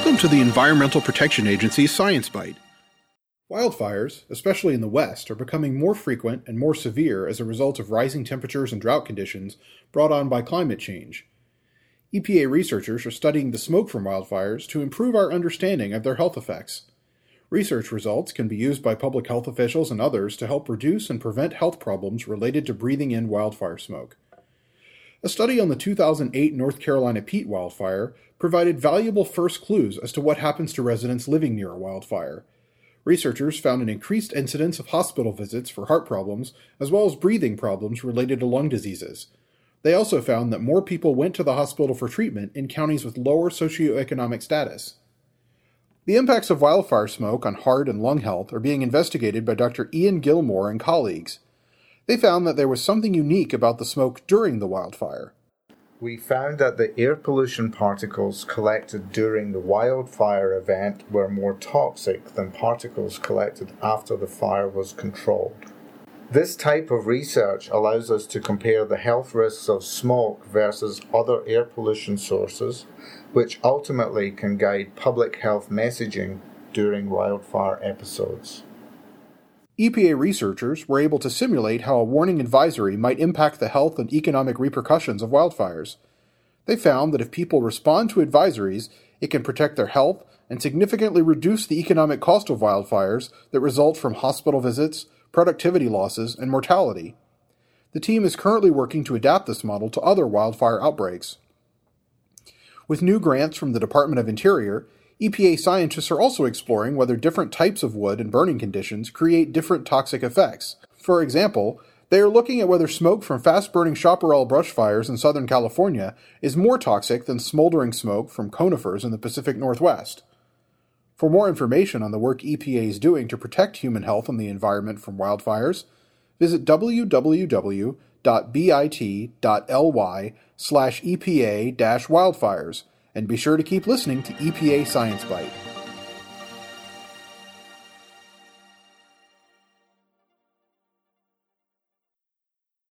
Welcome to the Environmental Protection Agency's Science Bite. Wildfires, especially in the West, are becoming more frequent and more severe as a result of rising temperatures and drought conditions brought on by climate change. EPA researchers are studying the smoke from wildfires to improve our understanding of their health effects. Research results can be used by public health officials and others to help reduce and prevent health problems related to breathing in wildfire smoke. A study on the 2008 North Carolina peat wildfire provided valuable first clues as to what happens to residents living near a wildfire. Researchers found an increased incidence of hospital visits for heart problems, as well as breathing problems related to lung diseases. They also found that more people went to the hospital for treatment in counties with lower socioeconomic status. The impacts of wildfire smoke on heart and lung health are being investigated by Dr. Ian Gilmore and colleagues. They found that there was something unique about the smoke during the wildfire. We found that the air pollution particles collected during the wildfire event were more toxic than particles collected after the fire was controlled. This type of research allows us to compare the health risks of smoke versus other air pollution sources, which ultimately can guide public health messaging during wildfire episodes. EPA researchers were able to simulate how a warning advisory might impact the health and economic repercussions of wildfires. They found that if people respond to advisories, it can protect their health and significantly reduce the economic cost of wildfires that result from hospital visits, productivity losses, and mortality. The team is currently working to adapt this model to other wildfire outbreaks. With new grants from the Department of Interior, EPA scientists are also exploring whether different types of wood and burning conditions create different toxic effects. For example, they are looking at whether smoke from fast-burning chaparral brush fires in Southern California is more toxic than smoldering smoke from conifers in the Pacific Northwest. For more information on the work EPA is doing to protect human health and the environment from wildfires, visit www.bit.ly/EPA-wildfires and be sure to keep listening to EPA Science Bite.